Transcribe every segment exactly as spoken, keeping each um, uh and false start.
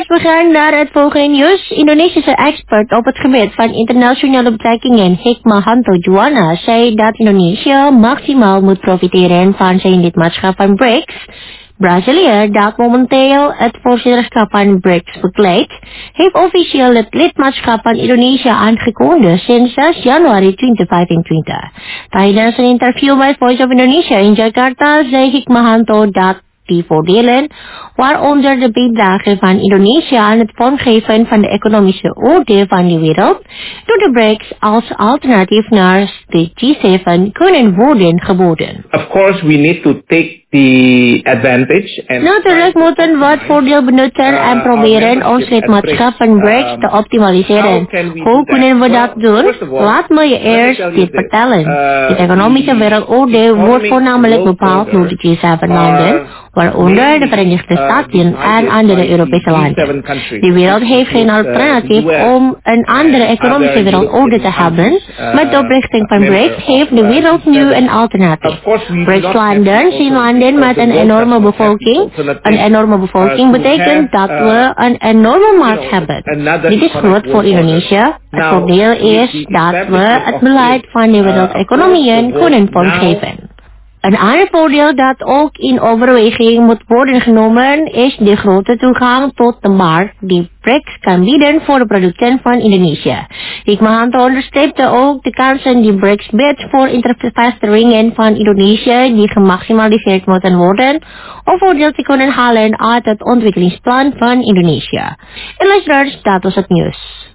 luisteraars, we gaan naar het volgende nieuws. Indonesische expert op het gebied van internationale betrekkingen Hikmahanto Juwana zei dat Indonesië maximaal moet profiteren van zijn lidmaatschap van B R I C S. Brazilië, dat momenteel het voorzitterschap van B R I C S bekleedt, heeft officieel het lidmaatschap van Indonesië aangekondigd sinds zes januari tweeduizend vijfentwintig. Tijdens een interview bij Voice of Indonesia in Jakarta zei Hikmahanto dat die voordelen, waaronder de bijdrage van Indonesië aan het vormgeven van de economische orde van de wereld, door de B R I C S als alternatief naar de G zeven kunnen worden geboden. Of course, we need to take the advantage and Natuurlijk moeten we het voordeel benutten en proberen ons lidmaatschap van B R I C S te optimaliseren. Hoe kunnen we dat doen? Laat me je eerst dit vertellen. De economische wereldorde wordt voornamelijk bepaald door de G zeven landen, waaronder de Verenigde Staten en andere Europese landen. De wereld heeft geen alternatief om een andere economische wereldorde te hebben. Met de oprichting van B R I C S heeft de wereld nu een alternatief. B R I C S-landen zijn landen met een enorme bevolking. Een enorme bevolking betekent dat we een enorme markt hebben. Dit is goed voor Indonesië. Het voordeel is dat we het beleid van de wereldeconomieën kunnen vormgeven. Een ander voordeel dat ook in overweging moet worden genomen is de grote toegang tot de markt die B R I C S kan bieden voor de producten van Indonesië. Hikmahanto onderstreepte ook de kansen die B R I C S biedt voor investeringen van Indonesië die gemaximaliseerd moeten worden om voordeel te kunnen halen uit het ontwikkelingsplan van Indonesië. En luisteraars, dat was het nieuws.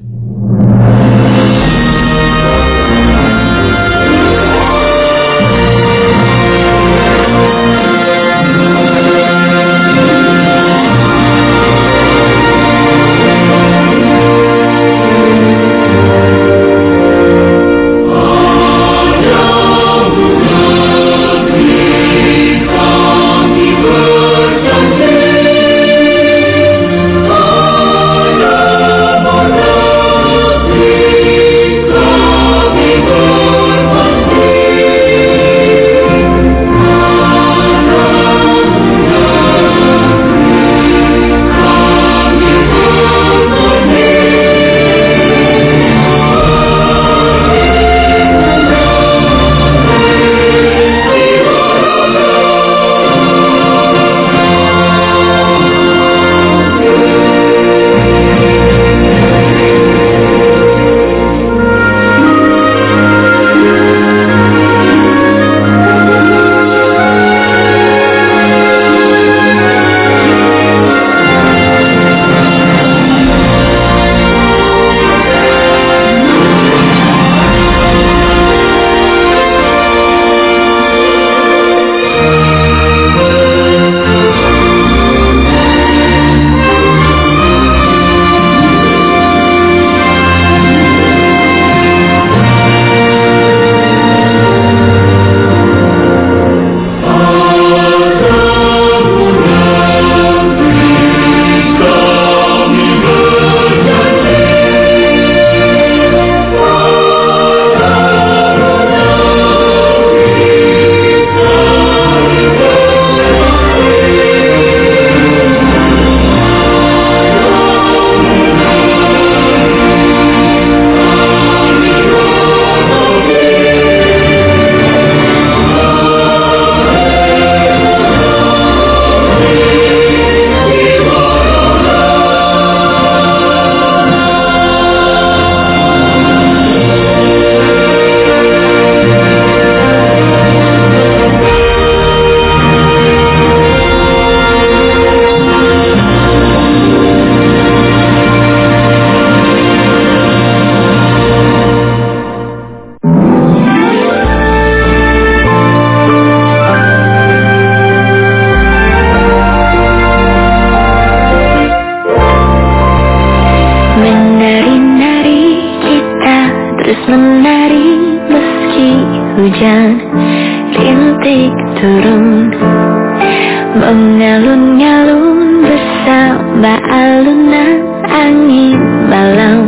Mengalun-ngalun bersama alunan angin malam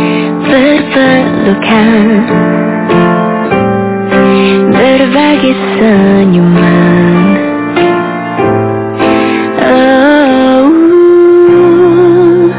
berpelukan, berbagi senyuman. Oh,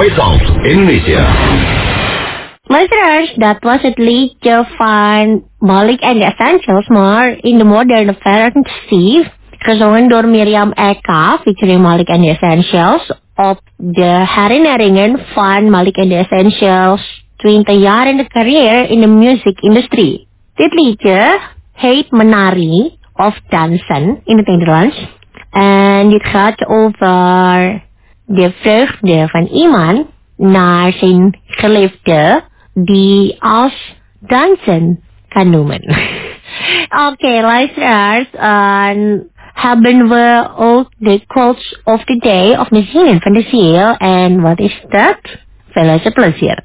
Voice of Indonesia. Listeners, that was at least Jovan Malik and the Essentials, more in the modern fantasy. Gezongen door Miriam Eka, featuring Malik and the Essentials, op de herinneringen van Malik and the Essentials twintig jaar in de carrière in de music industry. Dit liedje heet Menari of Dansen in het Nederlands. En dit gaat over de vreugde van iemand naar zijn geliefde die als dansen kan noemen. Oké, okay, luisteraars, uh, hebben we ook de quotes of the day of de zinnen van de ziel. En wat is dat? Veel luisterplezier.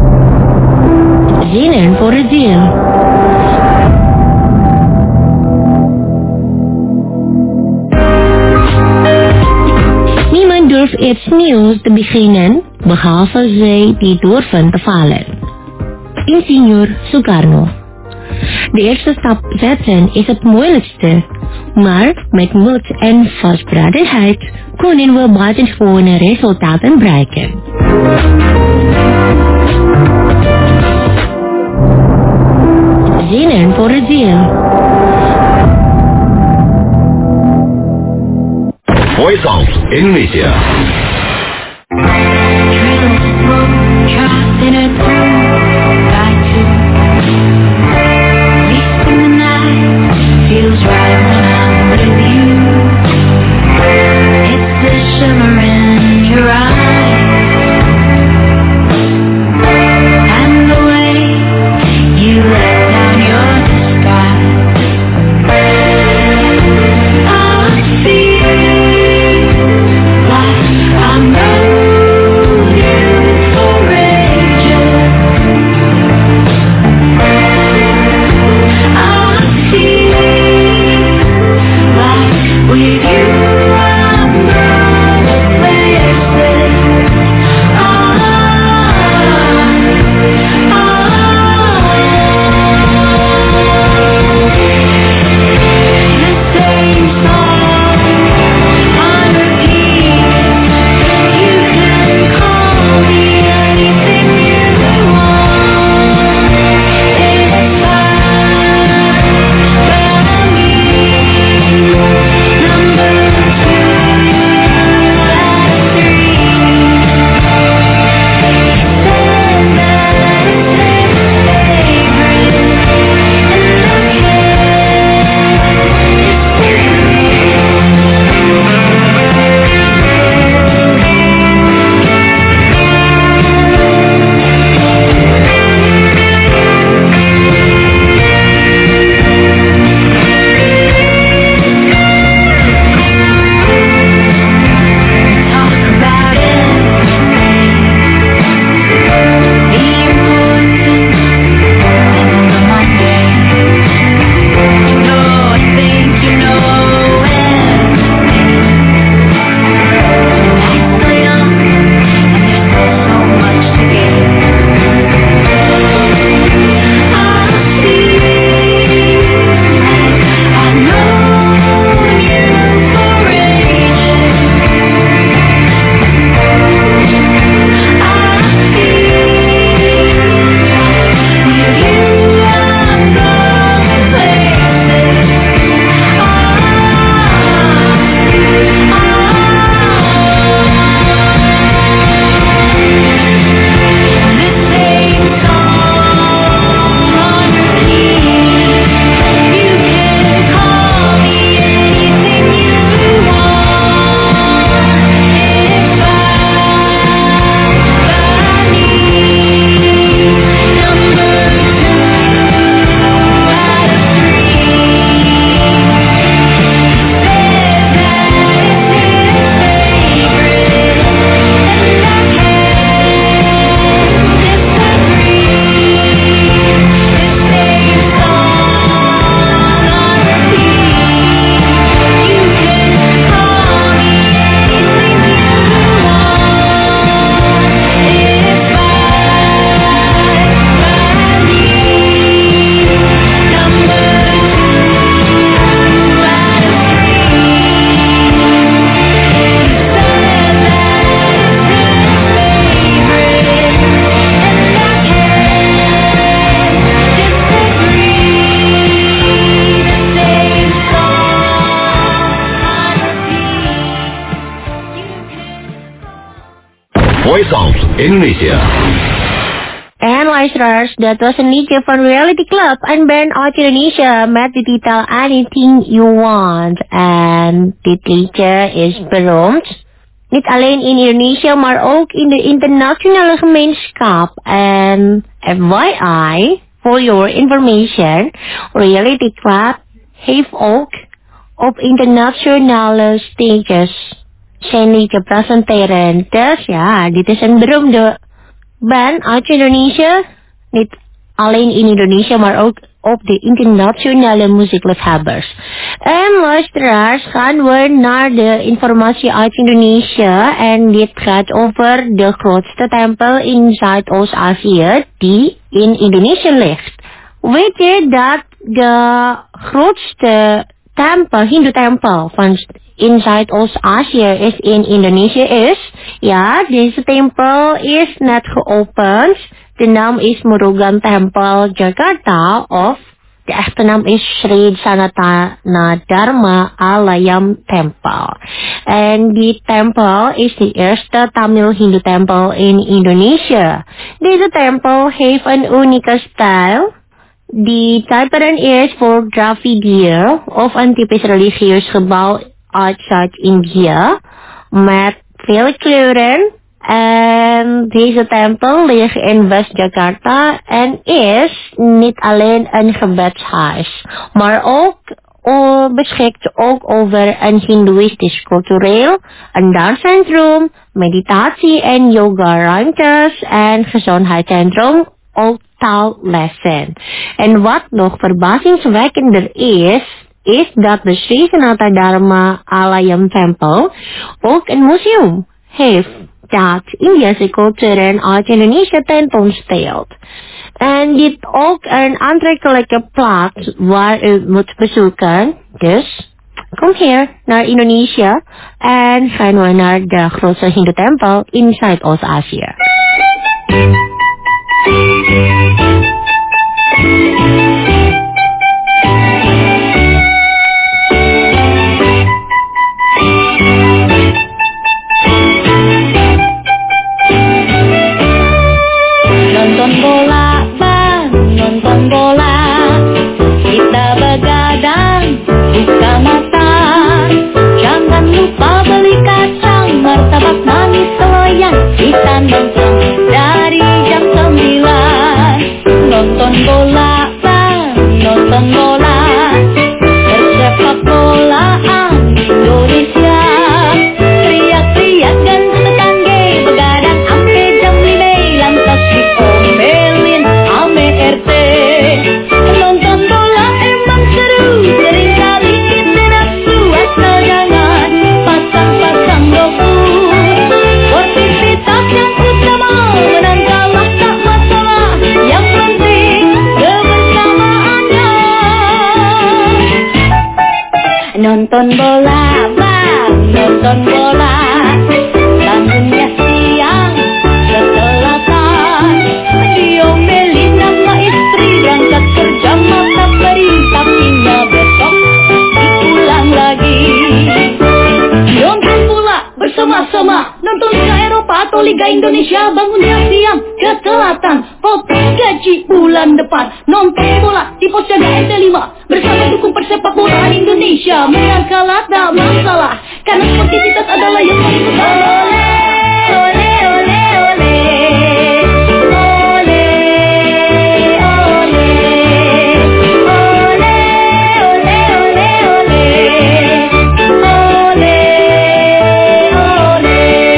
Zinnen voor de ziel. Niemand durft iets nieuws te beginnen, behalve zij die durven te falen. Ingenieur Sukarno. De eerste stap zetten is het moeilijkste, maar met moed en vastberadenheid kunnen we buitengewone resultaten bereiken. Zinnen voor de ziel. Voice of Indonesia. Feels right when I'm with you. It's the shimmer in your eyes and the way you let down your disguise. I feel like I'm running. Voice of Indonesia. And listeners, that was een liedje van Reality Club en band uit Indonesia met de titel Anything You Want. En dit liedje is beroemd. Niet alleen in Indonesia, maar ook in de internationale gemeenschap. En F Y I, for your information, Reality Club heeft ook op internationale stages zijn liedje presenteren. Dus ja, dit is een beroemde band uit Indonesia. Niet alleen in Indonesia, maar ook op de internationale muziekliefhebbers. En luisteraars, gaan we naar de informatie uit Indonesia. En dit gaat over de grootste tempel in Zuidoost-Azië die in Indonesië ligt. Weet je dat de grootste tempel, Hindoe-tempel van in Zuidoost-Azië is in Indonesië is? Ja, deze tempel is net geopend. De naam is Murugan Temple Jakarta of de echte naam is Sri Sanatana Dharma Alayam Temple. En die tempel is de eerste Tamil Hindu tempel in Indonesië. Deze tempel heeft een unieke stijl die typeren is voor Dravidië of een typisch religieus gebouw uit Zuid-India met vele kleuren. En deze tempel ligt in West-Jakarta en is niet alleen een gebedshuis, maar ook uh, beschikt ook over een hindoeïstisch cultureel, een danscentrum, meditatie- en yoga-ruimtes en gezondheidscentrum, ook taallessen. En wat nog verbazingwekkender is, is dat de Sri Sanatana Dharma Alayam Temple ook een museum heeft dat Indiase culturen uit Indonesië tentoonstelt. En dit ook een aantrekkelijke plaats waar u moet bezoeken. Dus kom hier naar Indonesië en gaan we naar de grootste Hindu tempel in Zuidoost-Azië. Nonton bola, bang, nonton bola. Kita begadang, buka mata. Jangan lupa beli kacang, martabak manis loyang. Kita nonton dari jam sembilan. Nonton bola, bang, nonton bola. Bersepak bolaan Indonesia. Teriak-teriak dan tetangga begadang sampai jam lima. Lantas diomelin ame R T. Nonton bola emang seru, seringkali kita nafsu. Asal jangan pasang-pasang gopur. Sportivitas yang utama, menang kalah tak masalah. Yang penting kebersamaannya. Nonton bola, bang, nonton bola. Bangunnya siang, ketelatan. Diomelin sama istri, berangkat kerja mata beri. Tapinya besok diulang lagi. Nonton bola bersama-sama, nonton Liga Eropa atau Liga Indonesia. Bangunnya siang, ketelatan. Potong gaji bulan depan. Nonton bola di pos jaga R T lima bersama dukung persepak bolaan Indonesia. Menang kalah tak masalah, karena sportivitas adalah yang paling utama. Ole, ole, ole. Ole, ole. Ole, ole, ole, ole. Ole, ole.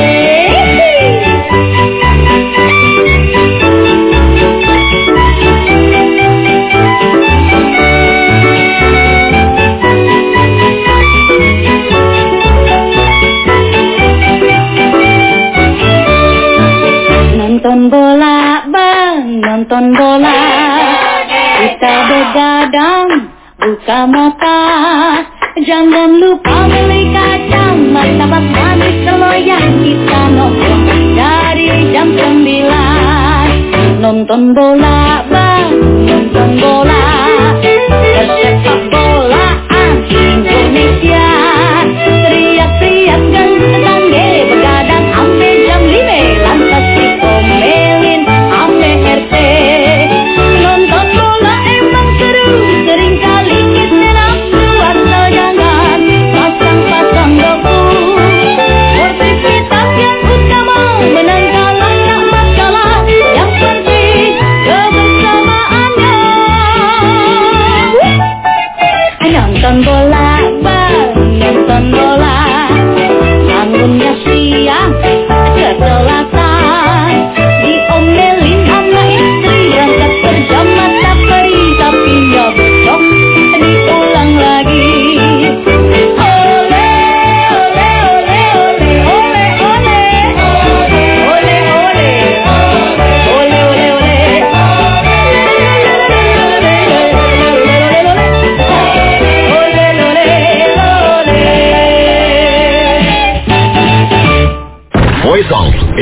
Nonton bola, bang, nonton bola. Kita begadang, buka mata. Jangan lupa beli kacang, martabak manis loyang. Kita nonton dari jam sembilan. Nonton bola, bang, nonton bola. Persepak bolaan Indonesia. Teriak-teriak dan tetangga begadang sampai jam lima.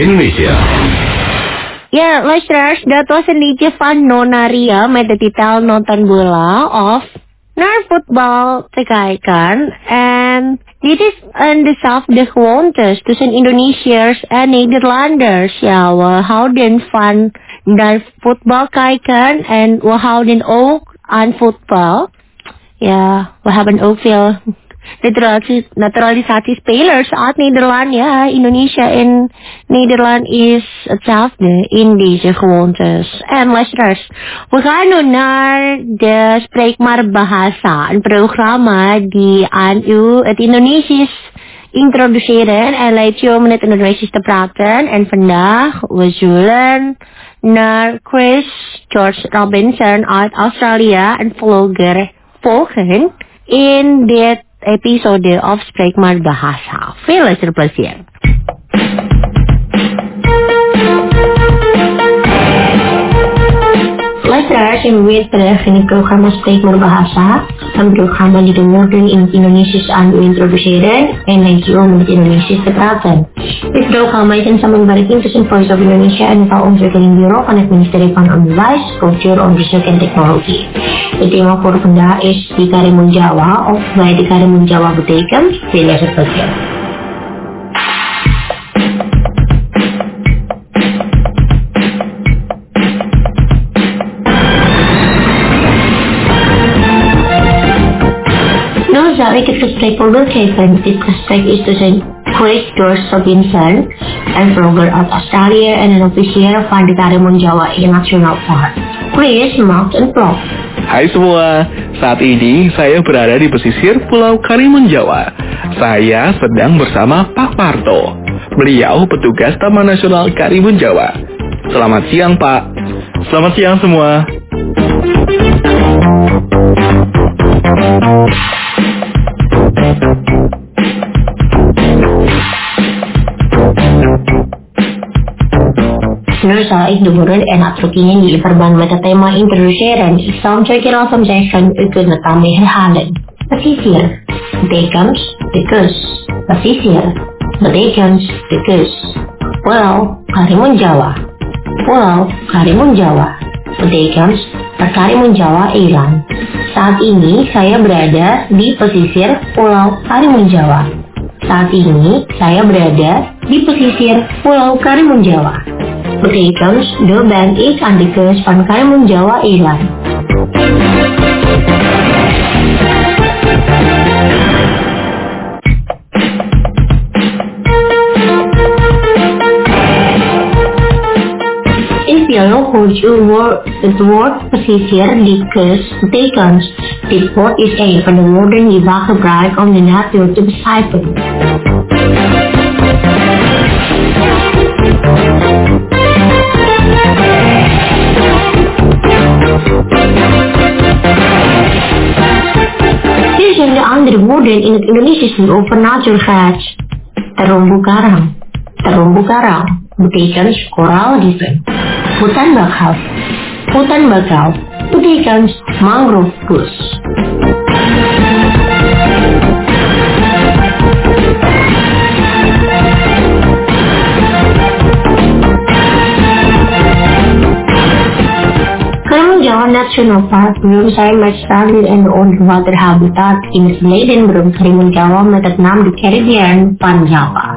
Indonesia. Yeah, listeners, that was een liedje van Nonaria met de titel Nonton Bola of naar voetbal te kijken. En dit is een dezelfde gewoontes tussen Indonesiërs en Nederlanders. Ja, we houden van naar voetbal kijken en we houden ook aan voetbal. Ja, we hebben ook veel naturalisatie, naturalisatiespelers uit Nederland. Ja, Indonesia en Nederland is hetzelfde in deze gewoontes. En luisteraars, we gaan nu naar de Spreek maar Bahasa, een programma die aan u het Indonesisch introduceren en leidt je om het Indonesisch te praten. En vandaag we zullen naar Chris George Robinson uit Australië, een vlogger, volgen in dit episode of Spreek maar Bahasa. Veel luisterplezier. Luisteraars, en weer terug in het programma Spreek maar Bahasa. Een programma die de woorden in het Indonesisch aan u introduceren en leidt u om in het Indonesisch te praten. Dit programma is een samenwerking tussen Voice of Indonesia en het Taalontwikkeling Bureau van het ministerie van Onderwijs, Cultuur, Onderzoek en Technologie. Het thema voor vandaag is di Karimun Jawa, of bij di Karimun Jawa betekent veel luisterplezier. Nou zou ik het gesprek overgeven. Dit gesprek is tussen Chris George Robinson, een vlogger uit Australië en een officier van de Karimun Jawa National Park. Chris maakt een vlog. Hai semua, saat ini saya berada di pesisir Pulau Karimun Jawa. Saya sedang bersama Pak Parto. Beliau petugas Taman Nasional Karimun Jawa. Selamat siang Pak. Selamat siang semua. Nu zal ik de woorden en uitdrukkingen die in verband met het thema introduceren. Ik zal hem twee keer langzaam zeggen, u kunt het daarmee herhalen. Pesisir betekent de kus. Pesisir betekent de kus. Pulau Karimun Jawa. Pulau Karimun Jawa betekent Karimun Jawa Eiland. Saat ini saya berada di pesisir Pulau Karimun Jawa. Saat ini saya berada di pesisir Pulau Karimun Jawa. Betekent, de ben ik aan de kust van Karimun Jawa Eiland. In piano hoort u woord, het woord pesisir die kust betekent. Dit woord is een van de woorden die we gebruiken om de natuur te beschrijven. Hier zijn de andere woorden in het Indonesisch over natuur gaat. Terumbu karang. Terumbu karang betekent koraalrieven. Hutan bakau. Hutan bakau betekent mangrove bush. Karimun Jawa National Park belum saya mencari en de onderwaterhabitat in het verleden beroemd Karimun Jawa met het naam de Caribbean van Java.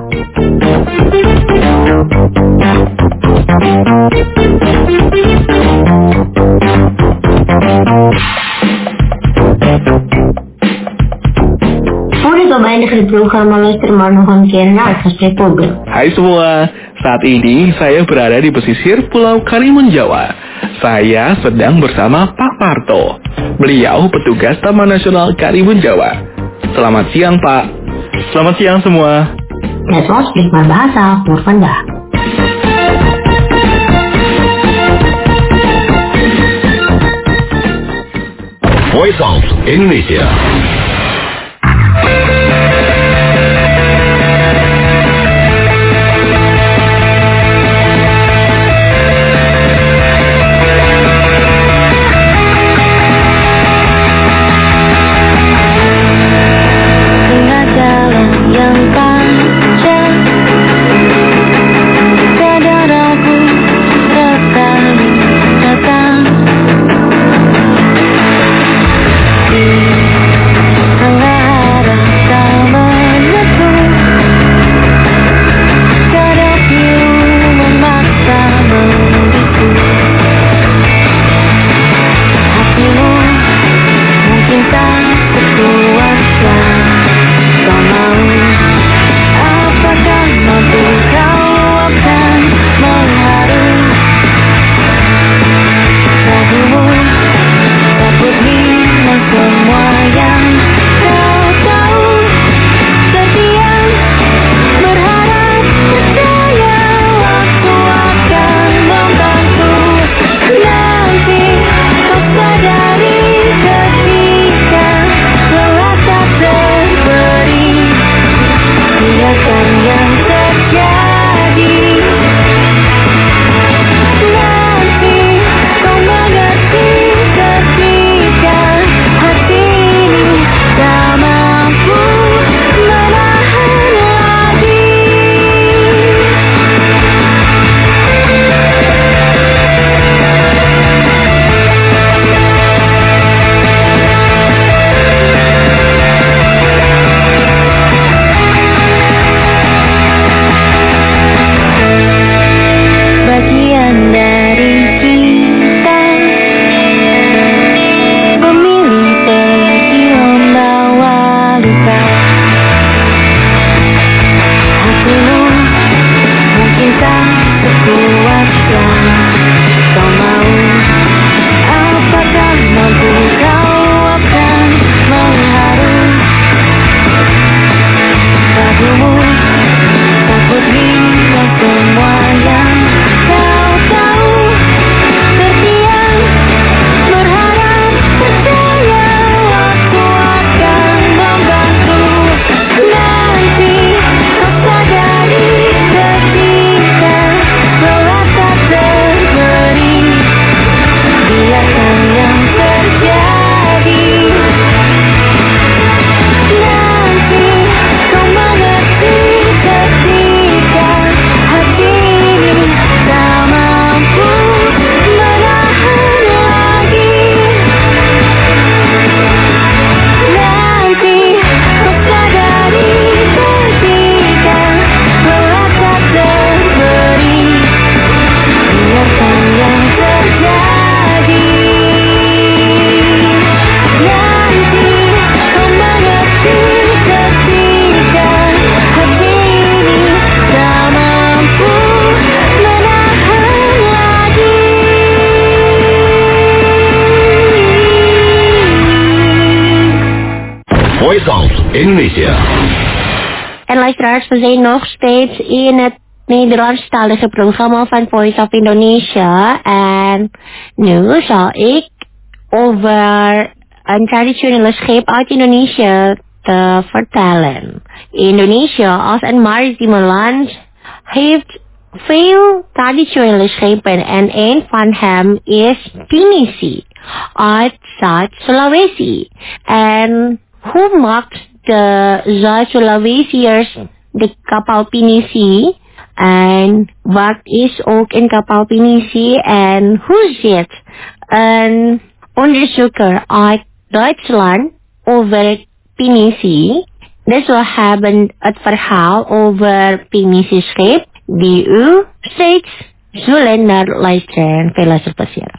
Voordat we beëindigen het programma, luister maar nog een keer naar het gesprek voorbeeld. Hai semua, saat ini saya berada di pesisir Pulau Karimun Jawa. Saya sedang bersama Pak Parto. Beliau petugas Taman Nasional Karimun Jawa. Selamat siang Pak. Selamat siang semua. Dat was Spreek maar Bahasa voor vandaag. Voice of Indonesia. Tengah jalan yang panjang, Indonesia. En luisteraars, we zijn nog steeds in het Nederlandstalige programma van Voice of Indonesia. En nu zal ik over een traditionele scheep uit Indonesië te vertellen. Indonesië als een maritieme land heeft veel traditionele schepen en een van hen is Pinisi uit Zuid-Sulawesi. En hoe maakt de Zuid-Sulawesiërs de kapal Pinisi? En wat is ook een kapal Pinisi? En hoe zit een onderzoeker uit Duitsland over Pinisi? Dus we hebben het verhaal over Pinisi schip die u steeds zullen naar luisteren. Veel luisterplezier.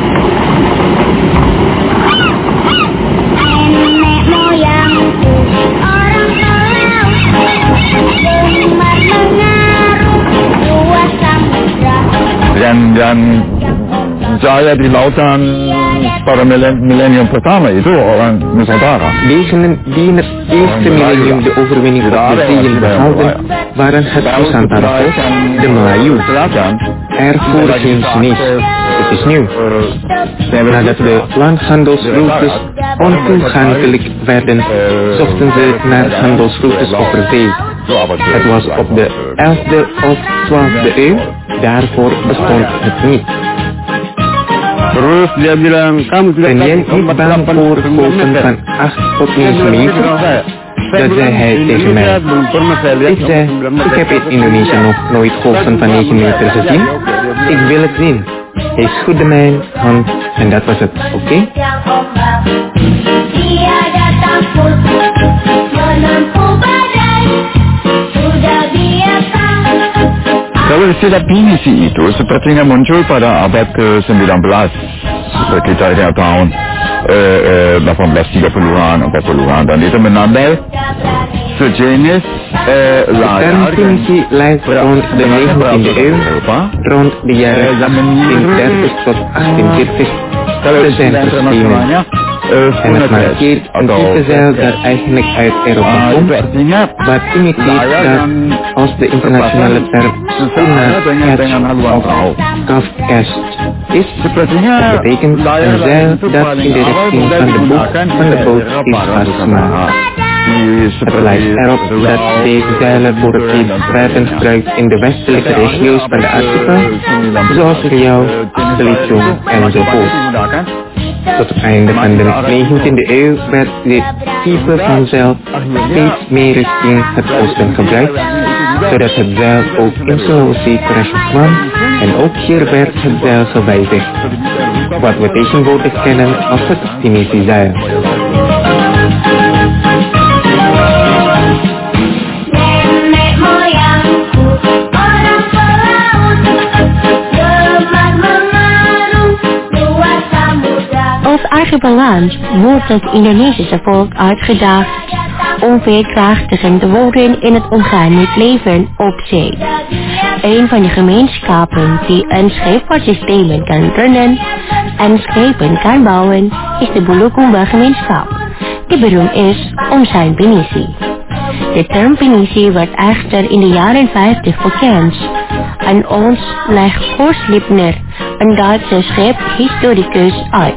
Nenek moyangku orang pelaut, gemar mengarung luas samudra. Dan dan saya di lautan pada millennium pertama itu orang Nusantara. Degenen die in het eerste millennium de overwinning op de zeeën behaalden, waren het Nusantara volk, de Melayu. Ervoor geen Chinees. Het is nieuw. Nadat de landhandelsroutes ontoegankelijk werden, zochten ze naar handelsroutes over zee. Het was op de elfde of twaalfde eeuw, daarvoor bestond het niet. Terus dia bilang, kamu tidak Ben jij niet bang voor golven van acht tot negen meter? Dat zei hij tegen mij. Ik zei, ik heb in Indonesië nog nooit golven van negen meter gezien. Ik wil het zien. Hij schudde mijn hand en dat was het, oké? Okay? Kalau istilah Pinisi itu sepertinya muncul pada abad ke sembilan belas, sekitar tahun eh, eh, delapan belas tiga puluhan, empat puluhan, dan itu menandai sejenis eh, ladder Pinisi lijkt rond de negentiende eeuw, rond de jaren achttiendertig tot achttienveertig te zijn verschenen. En het markeert een type zeil dat eigenlijk uit Europa komt, wat imiteert dat als de internationale term tuna catch of calfcast is. Het betekent een zeil dat in de richting van de boeg van de boot is vastgemaakt. Het lijkt erop dat deze zeilen voor het scheepsvaarten gebruikt in de westelijke regio's van de archipel, zoals Riau, Belitung enzovoort. Tot het einde van de negentiende eeuw werd dit type van zeil steeds meer richting het oosten gebruikt, zodat het zeil ook in Sulawesi terecht kwam en ook hier werd het zeil gewijzigd, wat we tegenwoordig kennen als het Pinisi-zeil. Als archipeland wordt het Indonesische volk uitgedaagd om veerkrachtig te worden in het omgaan met leven op zee. Een van de gemeenschappen die een scheepvaartsysteem kan runnen en schepen kan bouwen is de Bulukumba gemeenschap, die beroemd is om zijn Pinisi. De term Pinisi werd echter in de jaren vijftig bekend en ons legt Horst Liebner, een Duitse scheephistoricus, uit.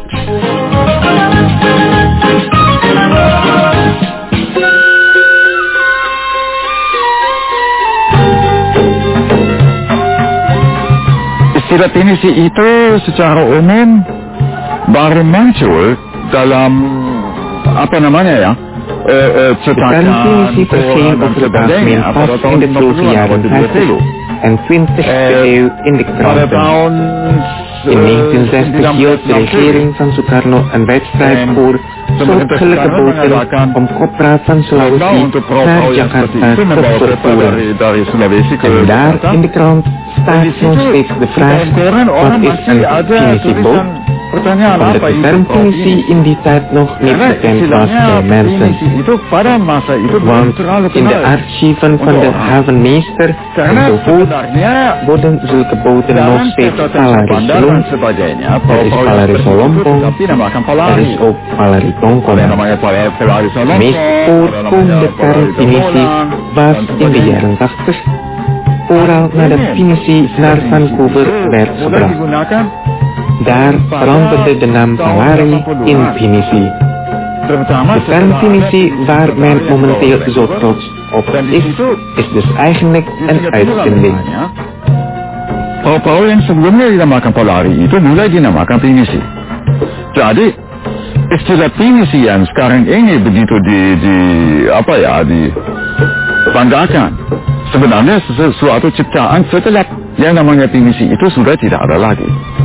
Istilah Pinisi itu secara umum baru muncul dalam apa namanya ya? De term Pinisi verscheen over het algemeen pas in de vroege jaren vijftig en twintigste eeuw in de kranten. In negentien zestig hield de regering van Sukarno een wedstrijd voor soortgelijke boten om kopra van Sulawesi naar Jakarta te vervoeren. En daar in de krant staat nog steeds de vraag, wat is een Pinisi-boot? Pertanyaan Omdat apa de itu term kau pinisi ini? in die tijd nog niet Karena bekend was istilahnya bij mensen. pinisi itu pada masa itu belum Want terlalu in de kenal. archieven van de Untuk orang. havenmeester Karena enzovoort sebenarnya worden zulke boten nog dalam steeds catatan Palaris Bandar dan genoemd. sebagainya, Er is pulau-pulau yang Palaris tersebut Solompong, tetapi namakan er Palaris. is ook Palaris Ada Tongkol. yang namanya Palaris Palaris Solompong, Meest ada voorkomende namanya term Palaris pinisi Molang, was dan in de sebagainya. jaren tachtig. Vooral nadat pinisi naar Vancouver werd Mudah gebracht. digunakan Daar veranderde de naam Palari in pinisi. terutama De term setelah pinisi waar men momenteel zo Vancouver. trots op Dan di is, situ is dus eigenlijk een uitvinding. Pulau-pulau yang sebelumnya dinamakan Polari itu mulai dinamakan pinisi. Jadi istilah pinisi yang sekarang ini begitu di, di apa ya dibanggakan. Sebenarnya sesuatu ciptaan setelah yang namanya pinisi itu sudah tidak ada lagi.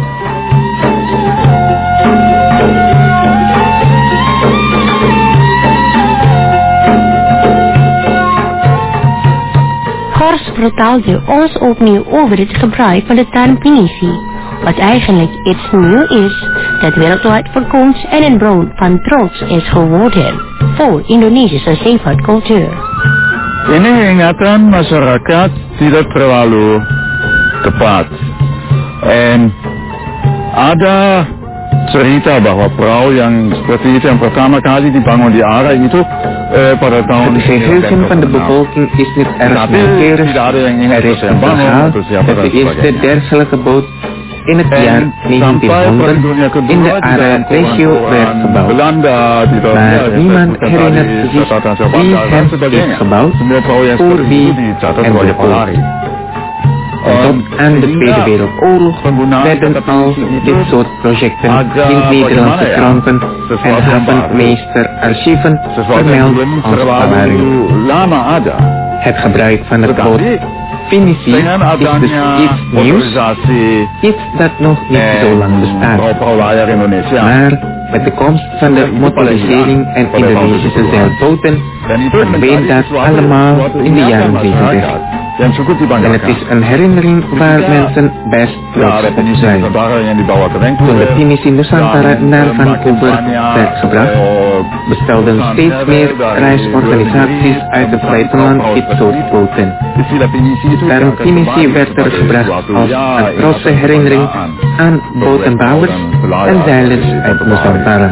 Horst vertelde ons opnieuw over het gebruik van de term pinisi, wat eigenlijk iets nieuws is dat wereldwijd voorkomt en een bron van trots is geworden voor Indonesische zeevaartcultuur. Ini ingatan masyarakat tidak terlalu tepat. En ada cerita bahwa perahu yang seperti itu yang pertama kali dibangun di Ara itu eh, pada tahun Het geheugen van de bevolking is niet erg Tapi nauwkeurig. tidak ada yang ingat Er is siapa een yang bangun, verhaal atau siapa dat dan de eerste sebagainya. dergelijke boot in het jaar En sampai Perang negentienhonderd Dunia Kedua in de di dalam Ara-regio werd kumpulan gebouwd. Belanda di dalam Maar ya, niemand bukan herinnert tadi zich catatan wie Sebandar dan hem sebagainya. heeft gebouwd, Semua perahu yang voor seperti wie itu dicatat en sebagai waarvoor. Polari. En tot aan de Tweede Wereldoorlog werden al dit soort projecten in Nederlandse kranten en havenmeesterarchieven vermeld als Palari. Lama ada. Het gebruik van het woord pinisi Dengan is dus adanya iets nieuws, motorisasi iets dat nog niet zo lang bestaat. perahu layar Indonesia. Maar met de komst van de motorisering en Indonesische zeilboten verdween dat allemaal in de jaren zeventig. yang cukup En dibanggakan. het is een herinnering waar mensen best Ya, trots ada op pinisi zijn. Nusantara yang dibawa ke Vancouver. Toen de pinisi Nusantara Dan naar semakin Vancouver banyak, werd gebracht, eh, bestelden steeds meer reisorganisaties uit het buitenland dit soort boten. istilah pinisi itu Term akan pinisi kembali werd er sebagai gebracht suatu, als ya, een trotse ingatan herinnering kebanggaan aan botenbouwers en zeilers uit Nusantara.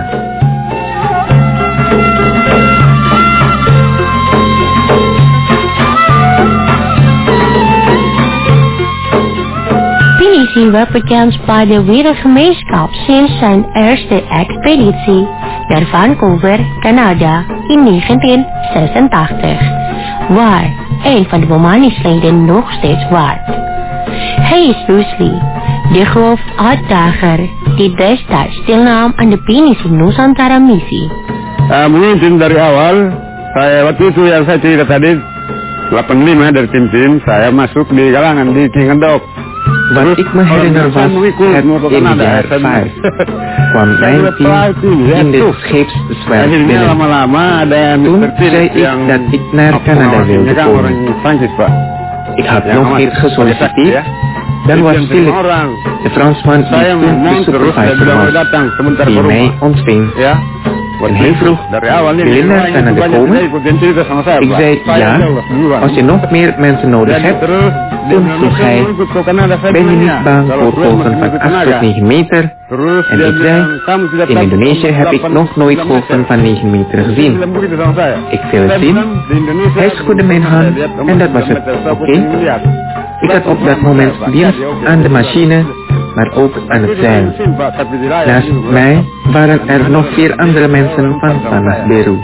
Pinisi werd bekend bij de wereldgemeenschap sinds zijn eerste expeditie naar Vancouver, Canada in negentien zesentachtig, waar een van de bemanningsleden nog steeds waart. Hij is Rusli, de hoofduitdager die destijds deelnam aan de Pinisi Nusantara missie. Uh, mungkin tim dari awal, saya waktu itu yang saya cerita tadi, delapan puluh lima dari tim-tim, saya masuk di kalangan di Kingendok. Wat ik me herinner was het in de jaren vijf. Kwam mijn team in dit scheepszwerf Akhirnya binnen. lama-lama ada yang Toen mister zei Philip ik yang dat ik naar Canada wilde kan komen. orang Prancis, Pak. Ik had Yang nog sama niet seperti gesolliciteerd. ya. Dan was Sekian Philip, orang. de Fransman die Saya toen de ngomong terus dan supervisor bilang mau was, datang sebentar die ke mij rumah. ontving. Ya. En hij vroeg, Dari awalnya wil je naar dia Canada banyak komen? dia ikutin cerita sama saya, Ik Pak. zei Saya ja, jauh duluan. als je nog meer mensen nodig Jadi hebt. terus dia Toen bilang, vroeg "Saya hij, mau ikut ke Canada, saya ben je bilangnya. niet bang Kalau voor terus golven masih van ikut acht tenaga." tot negen meter? Terus En dia ik zei, bilang, "Kamu tidak in takut Indonesië kalau heb ik delapan, nog nooit sembilan golven meter?" van negen meter Dia gezien. bilang begitu sama saya. Ik viel Saya het in, bilang, "Di Indonesia hij schudde mijn hand saya lihat kamu en dat was sembilan het. meter, saya Oké? pengen lihat." Ik had op dat moment dienst aan de machine, maar ook aan het zeil. Naast mij waren er nog vier andere mensen van Tanah Biru.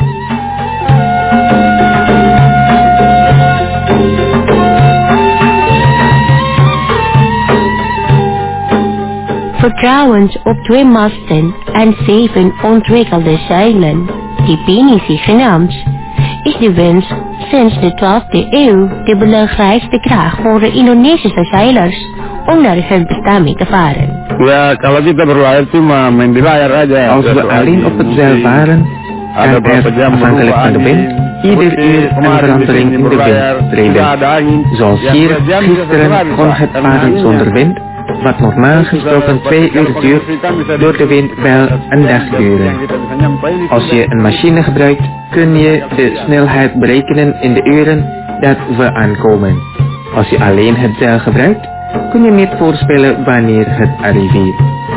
Vertrouwens op twee masten en zeven ontwikkelde zeilen, die Pinisi genaamd, is de wens sinds de twaalfde eeuw de belangrijkste kracht voor de Indonesische zeilers om naar hun bestemming te varen. Ya kalau kita berlayar cuma main di layar aja. Als we alleen op het zeil varen, kan er, afhankelijk van de wind, ieder uur een verandering in de wind treden. Zoals hier, gisteren kon het varen zonder wind wat normaal gesproken twee uur duurt, door de wind wel een dag duren. Als je een machine gebruikt, kun je de snelheid berekenen in de uren dat we aankomen. Als je alleen het zeil gebruikt, kun je niet voorspellen wanneer het arriveert.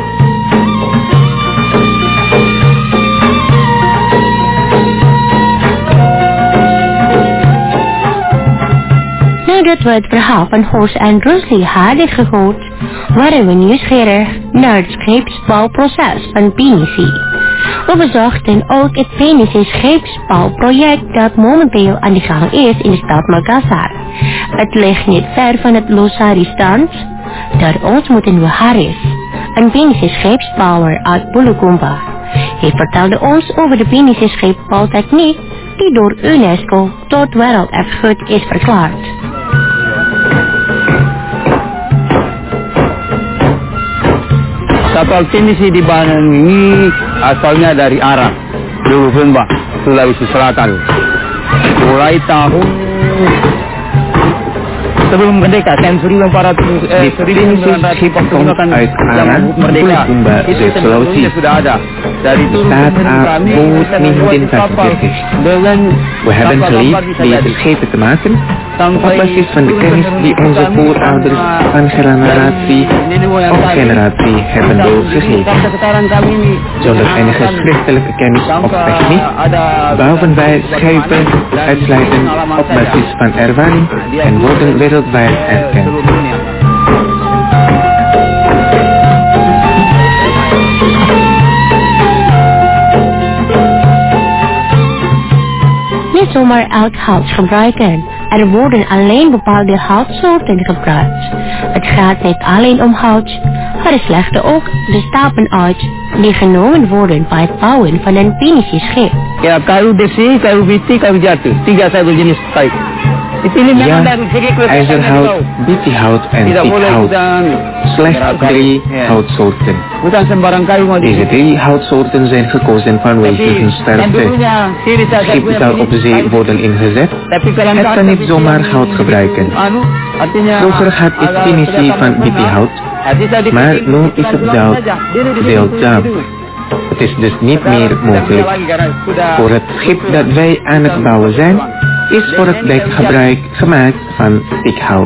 Nadat we het verhaal van Horst en Rosalie hadden gehoord, waren we nieuwsgierig naar het scheepsbouwproces van P N C. We bezochten ook het P N C scheepsbouwproject dat momenteel aan de gang is in de stad Makassar. Het ligt niet ver van het Losari-stand. Daar ontmoeten we Haris, een P N C scheepsbouwer uit Bulukumba. Hij vertelde ons over de P N C scheepsbouwtechniek die door UNESCO tot werelderfgoed is verklaard. Kapal P N C dibangun ini asalnya dari Arab, Bulukumba, Sulawesi Selatan. Mulai tahun sebelum merdeka, tahun seribu empat ratus eh, seribu sembilan ratus empat puluh zaman merdeka itu sebelumnya sudah ada. Dari itu kami We hebben geleerd deze schepen te maken op basis van de kennis die onze voorouders van generatie op generatie hebben doorgegeven. Zonder enige schriftelijke kennis of techniek bouwen wij schepen uitsluitend op basis van ervaring en worden wereldwijd erkend. Niet zomaar elk hout gebruiken. Er worden alleen bepaalde houtsoorten gebruikt. Het gaat niet alleen om hout, maar er slechten ook de stappen uit die genomen worden bij het bouwen van een P N C schip. Ja, kayu besi, kayu biti, kayu jatu. Tiga satu jenis kayu. Ja, ijzerhout, bitiehout en piekhout. Slechts drie houtsoorten. Deze drie houtsoorten zijn gekozen vanwege hun sterkte. Schip zal op zee worden ingezet. Het kan niet zomaar hout gebruiken. Vroeger had ik P N C van bitiehout, maar nu is het zelf zeldzaam. Het is dus niet meer mogelijk. Voor het schip dat wij aan het bouwen zijn, is voor het dek gebruik gemaakt van piekhout.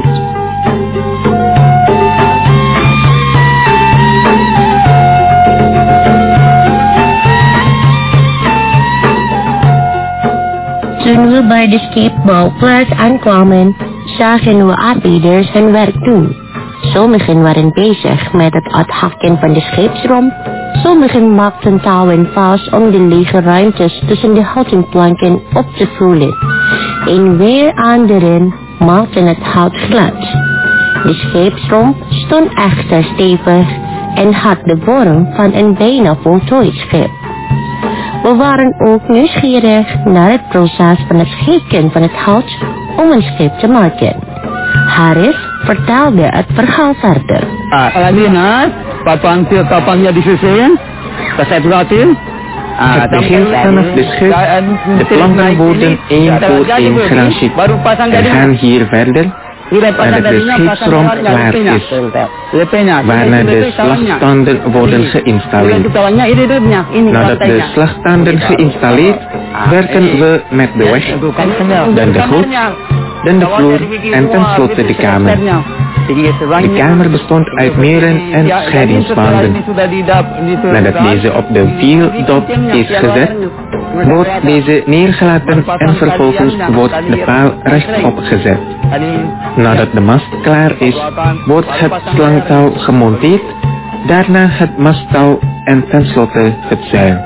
Toen we bij de scheepbouwplaats aankwamen, zagen we arbeiders hun werk doen. Sommigen waren bezig met het uithakken van de scheepsromp. Sommigen maakten touwen vast om de lege ruimtes tussen de houten planken op te vullen. En weer anderen maakten het hout glad. De scheepsromp stond echter stevig en had de vorm van een bijna voltooid schip. We waren ook nieuwsgierig naar het proces van het schepen van het hout om een schip te maken. Haris vertelde het verhaal verder. Ah, lihat, papan-papannya disusun, kesetratin. Het begint vanaf de schip, de planken worden één voor één gerangschikt en gaan hier verder nadat de scheepsromp klaar is, waarna de slagtanden worden geïnstalleerd. Nadat de slagtanden geïnstalleerd, werken we met de weg, dan de goed, dan de vloer en tenslotte de kamer. De kamer bestond uit muren en scheidingswanden. Nadat deze op de vierdop is gezet, wordt deze neergelaten en vervolgens wordt de paal rechtop gezet. Nadat de mast klaar is, wordt het slangtouw gemonteerd, daarna het masttouw en tenslotte het zeil.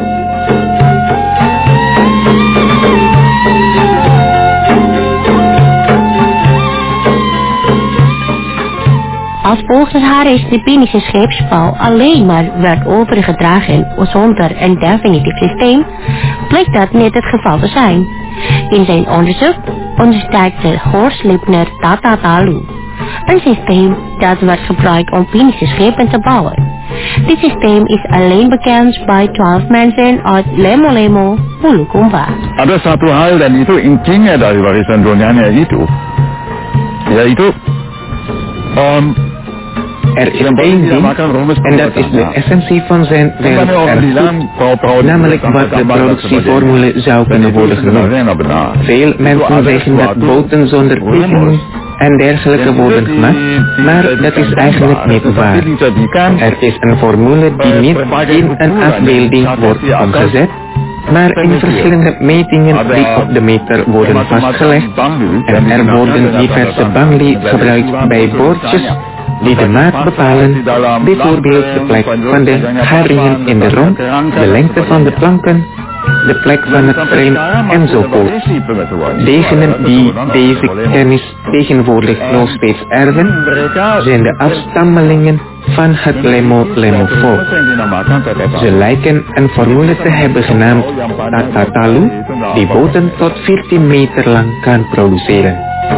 Als volgens haar is de P N C scheepsbouw alleen maar werd overgedragen zonder een definitief systeem, blijkt dat niet het geval te zijn. In zijn onderzoek onderstreepte Horst Lipner Tatatalu, een systeem dat werd gebruikt om P N C schepen te bouwen. Dit systeem is alleen bekend bij twaalf mensen uit Lemo-Lemo, Bulukumba. Ada satu hal dan itu intinya dari warisan dunianya itu, yaitu um, Er is één ding, en dat is de essentie van zijn werelderfgoed, namelijk wat de productieformule zou kunnen worden genoemd. Veel mensen zeggen dat boten zonder tekening en dergelijke worden gemaakt, maar dat is eigenlijk niet waar. Er is een formule die niet in een afbeelding wordt omgezet, maar in verschillende metingen die op de meter worden vastgelegd, en er worden diverse bangli gebruikt bij boordjes die de maat bepalen, bijvoorbeeld de plek van de haringen in de romp, de lengte van de planken, de plek van het frame enzovoort. Degenen die deze kennis tegenwoordig nog steeds erven, zijn de afstammelingen van het Lemo-Lemo-volk. Ze lijken een formule te hebben genaamd Tatatalu, die boten tot veertien meter lang kan produceren.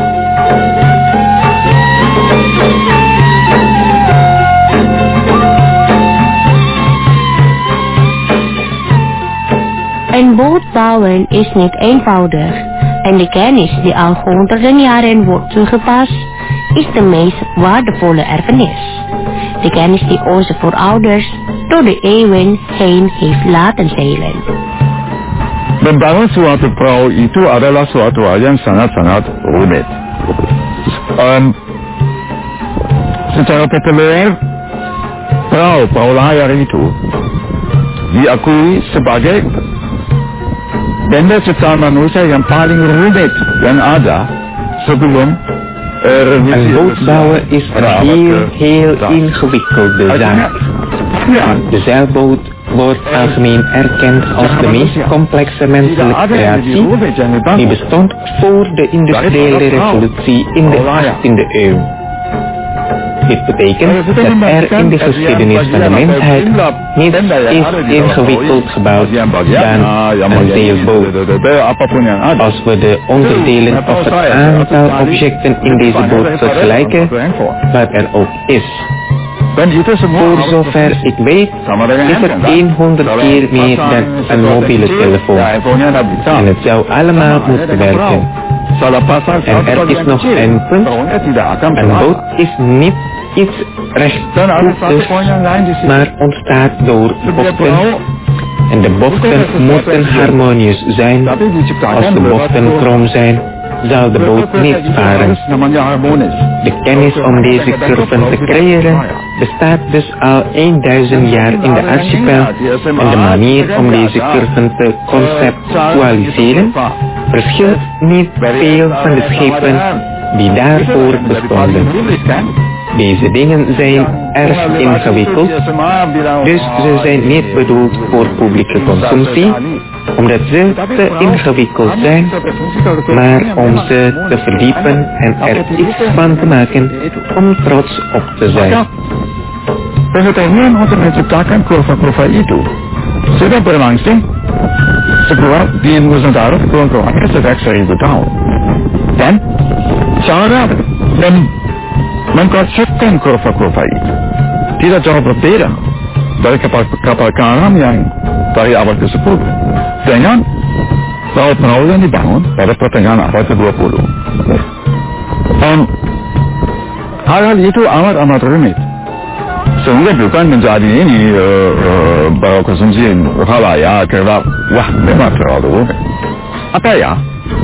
Een boot bouwen is niet eenvoudig en de kennis die al honderden jaren wordt toegepast is de meest waardevolle erfenis. De kennis die onze voorouders door de eeuwen heen heeft laten zeilen. Membangun suatu perahu itu adalah suatu hal yang sangat-sangat rumit. Um, secara populer, perahu-perahu layar itu diakui sebagai benda ciptaan manusia yang paling rumit yang ada sebelum Een boot bouwen is een heel, heel ingewikkelde zaak. De zeilboot wordt algemeen erkend als de meest complexe menselijke creatie, die bestond voor de industriële revolutie in de achttiende eeuw. Dit betekent dat er in de geschiedenis van de mensheid niets is ingewikkeld gebouwd dan een zeilboot. Als we de onderdelen of het aantal objecten in deze boot vergelijken, wat er ook is. Voor zover ik weet, is het honderd keer meer dan een mobiele telefoon. En het zou allemaal moeten werken. En er is nog een punt. Een boot is niet iets rechthoekig, maar ontstaat door bochten. En de bochten moeten harmonieus zijn. Als de bochten krom zijn, zal de boot niet varen. De kennis om deze curven te creëren bestaat dus al duizend jaar in de archipel en de manier om deze curven te conceptualiseren verschilt niet veel van de schepen die daarvoor bestonden. Deze dingen zijn erg ingewikkeld, dus ze zijn niet bedoeld voor publieke consumptie, omdat ze te ingewikkeld zijn, maar om ze te verdiepen en er iets van te maken om trots op te zijn. Pengetahuan untuk menciptakan kurva-kurva itu sudah berlangsung sebuah di Nusantara kurva-kurvanya sejak seribu tahun. Dan cara dan mengkonsepkan kurva-kurva itu tidak jauh berbeda dari kapal-kapal karam yang dari abad ke sepuluh dengan perahu-perahu yang dibangun pada pertengahan abad ke dua puluh. Dan hal-hal itu amat-amat rumit. Sehingga bukan menjadi ini uh, uh, baru konsumsi halayak kerana wah memang terlalu rumit. Apa ya?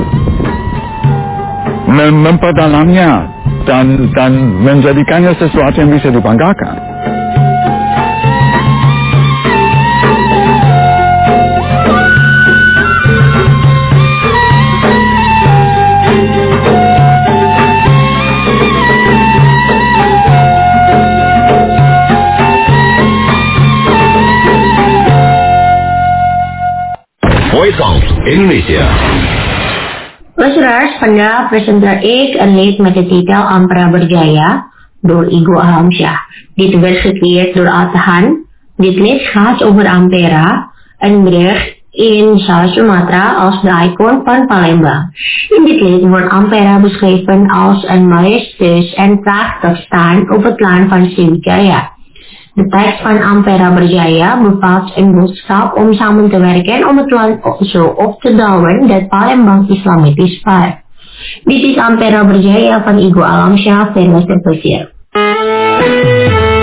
Mem- memperdalamnya dan dan menjadikannya sesuatu yang bisa dibanggakan. Voice of Indonesia. Luisteraars, vandaag presenteer ik een lied met de titel Ampera Berjaya door Igo Alamsyah. Dit werd gecreëerd door Atahan. Dit lied gaat over Ampera, een brug in Zuid-Sumatra als de icoon van Palembang. In dit lied wordt Ampera beschreven als een majestueus en prachtig staan op het land van Sriwijaya. De tekst van Ampera Berjaya bevat een boodschap om samen te werken om het land zo op te bouwen dat Palembang islamitisch wordt. Dit is Ampera Berjaya van Igo Alamsyah, Verwas terplezier.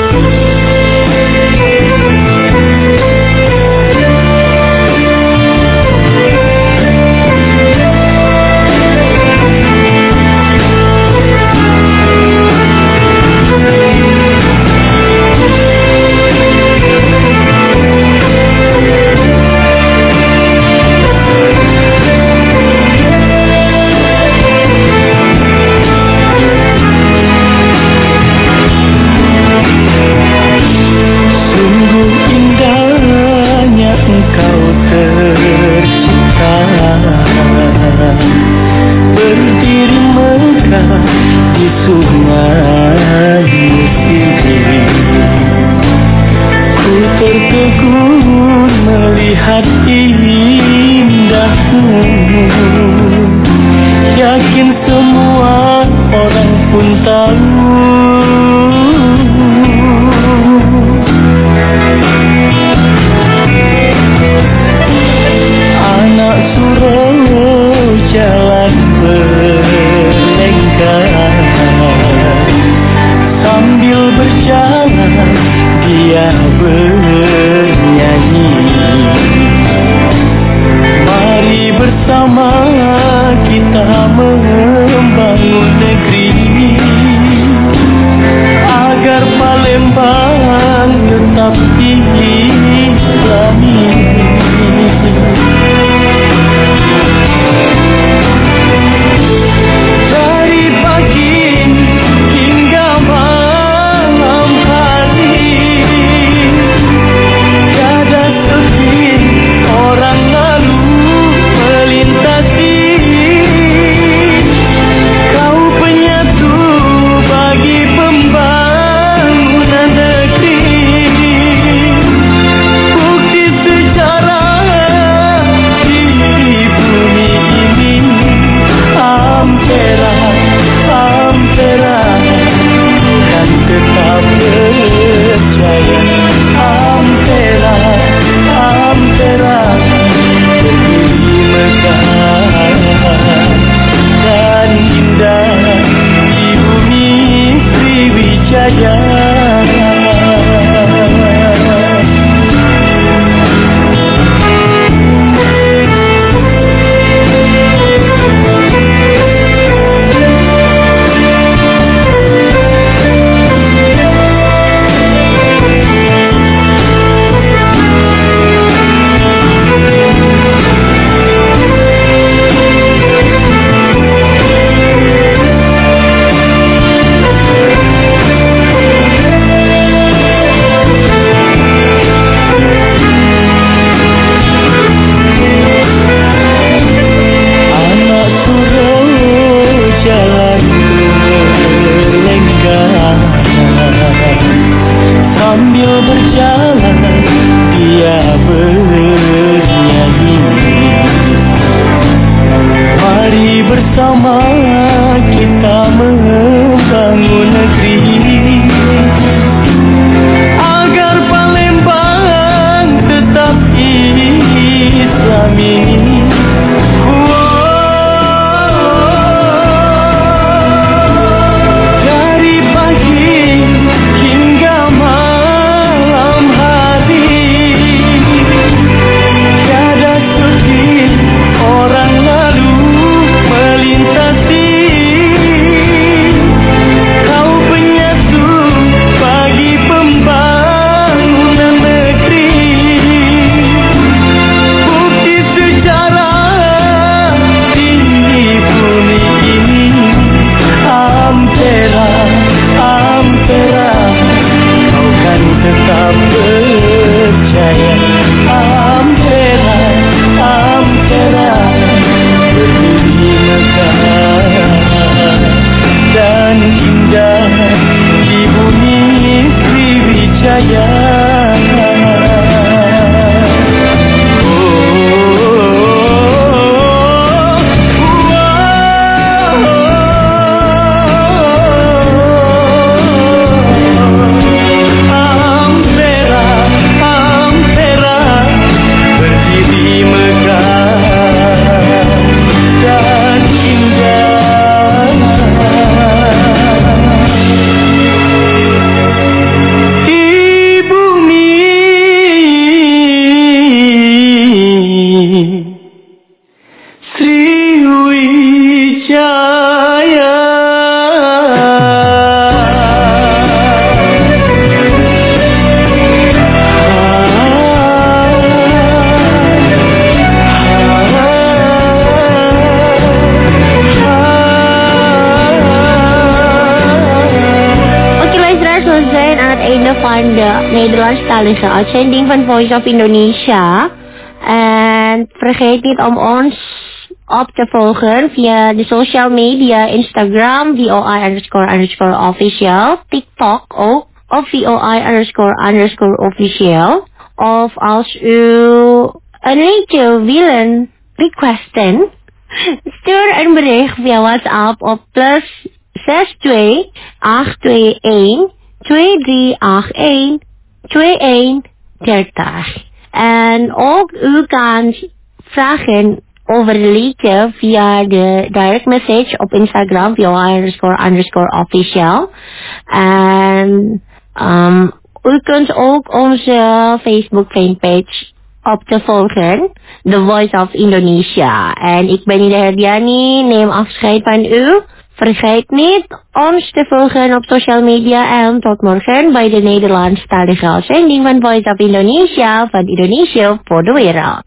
zijn aan het einde van de Nederlandstalige uitzending van Voice of Indonesia. En vergeet niet om ons op te volgen via de social media, Instagram, V O I underscore underscore official, TikTok ook, of V O I underscore underscore official. Of als u een liedje willen requesten, stuur een bericht via WhatsApp op plus zes twee acht twee een twee drie acht een twee een dertig. En ook u kan vragen over een liedje via de direct message op Instagram, V O I underscore underscore official. En um, u kunt ook onze Facebook fanpage op te volgen, The Voice of Indonesia. En ik ben Ida Herdiani, neem afscheid van u. Vergeet niet ons te volgen op social media en tot morgen bij de Nederlandstalige uitzending van Voice of Indonesia van Indonesia voor de wereld.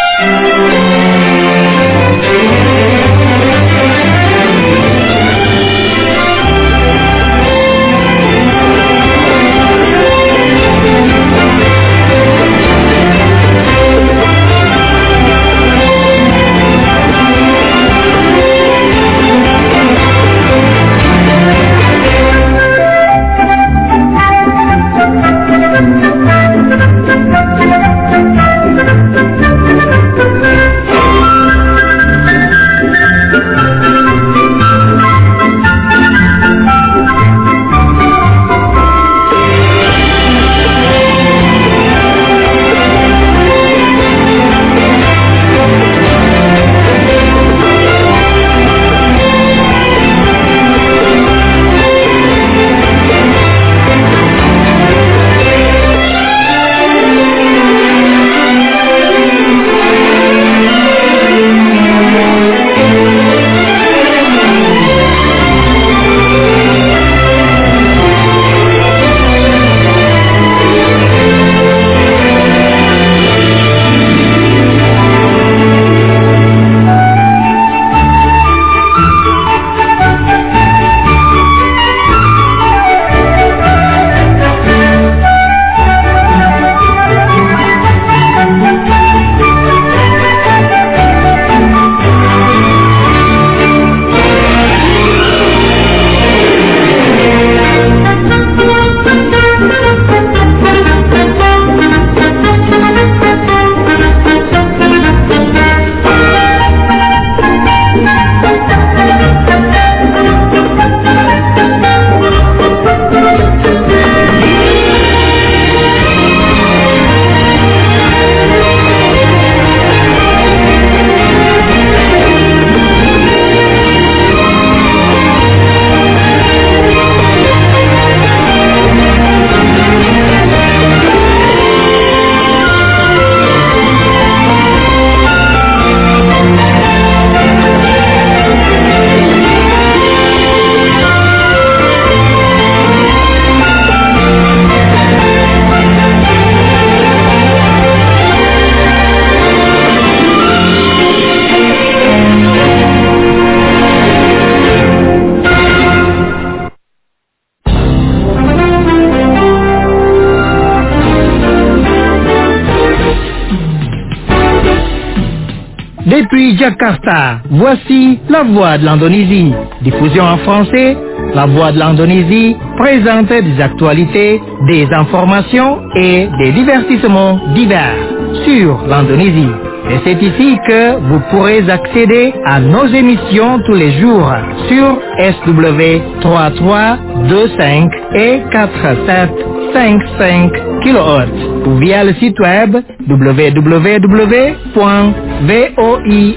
Depuis Jakarta, voici La Voix de l'Indonésie. Diffusion en français, La Voix de l'Indonésie présente des actualités, des informations et des divertissements divers sur l'Indonésie. Et c'est ici que vous pourrez accéder à nos émissions tous les jours sur S W trois trois deux cinq et quatre-vingt-sept virgule cinquante-cinq kilohertz ou via le site web w w w point voinews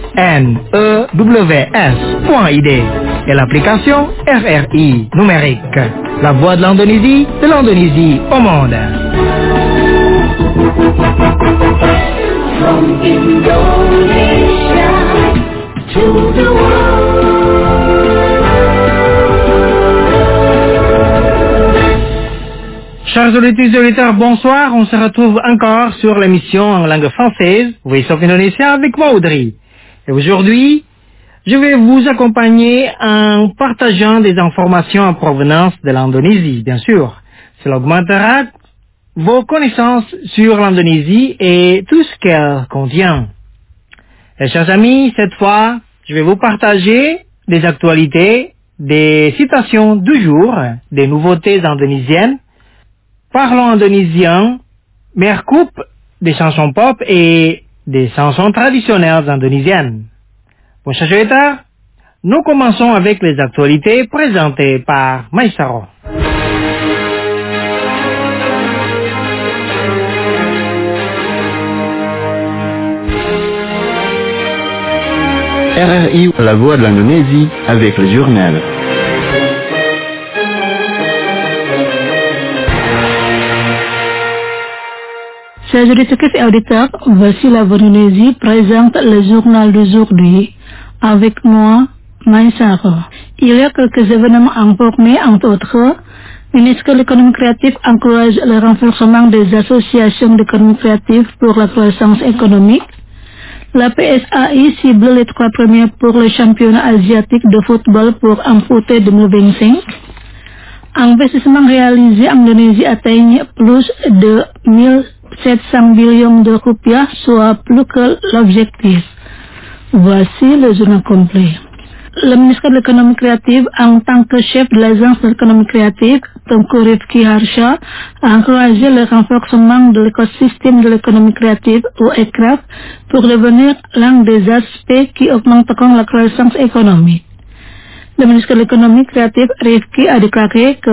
point I D et l'application R R I numérique. La Voix de l'Indonésie, de l'Indonésie au monde. From Indonesia to the world. Chers auditeurs et auditeurs, bonsoir. On se retrouve encore sur l'émission en langue française, Voice of Indonesia, avec moi, Audrey. Et aujourd'hui, je vais vous accompagner en partageant des informations en provenance de l'Indonésie, bien sûr. Cela augmentera vos connaissances sur l'Indonésie et tout ce qu'elle contient. Et chers amis, cette fois, je vais vous partager des actualités, des citations du jour, des nouveautés indonésiennes, parlons indonésien, meilleure coupe des chansons pop et des chansons traditionnelles indonésiennes. Bon, chers auditeurs, nous commençons avec les actualités présentées par Maïsaro. R R I, la voix de l'Indonésie, avec le journal. Chers auditeurs et auditeurs, voici la voix de l'Indonésie présente le journal d'aujourd'hui. Avec moi, Maïsaro. Il y a quelques événements informés, entre autres. Le ministre de l'économie créative encourage le renforcement des associations d'économie créative pour la croissance économique. La P S A I cible les trois premiers pour le championnat asiatique de football pour août deux mille vingt-cinq. Investissement réalisé en Indonésie atteigne plus de mille sept cents millions de rupiah, soit plus que l'objectif. Voici le journal complet. Le ministre de l'économie créative, en tant que chef de l'agence de l'économie créative, Tengku Rifki Harsha, a encouragé le renforcement de l'écosystème de l'économie créative, ou E C R A F, pour devenir l'un des aspects qui augmenteront la croissance économique. Le ministre de l'économie créative, Rifki, a déclaré que